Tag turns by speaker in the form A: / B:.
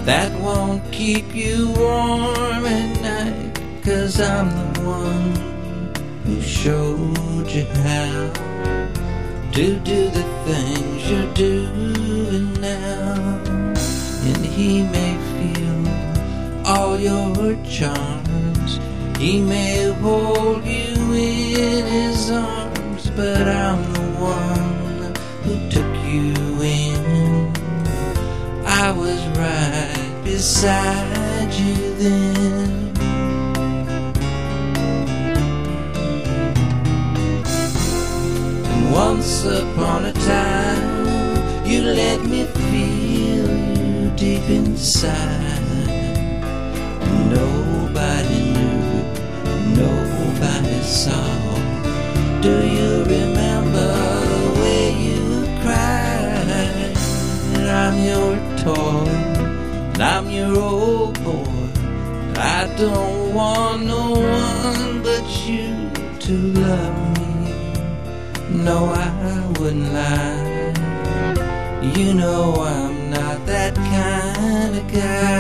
A: that won't keep you warm at night, 'cause I'm the one who showed you how to do the things you're doing now. And he may feel all your charms, he may hold you in his arms, but I'm the one who took you in. I was right beside you then. And once upon a time, you let me feel you deep inside. Nobody knew, nobody saw. Do you remember the way you cried? I'm your toy, and I'm your old boy. I don't want no one but you to love me. No, I wouldn't lie. You know I'm not that kind of guy.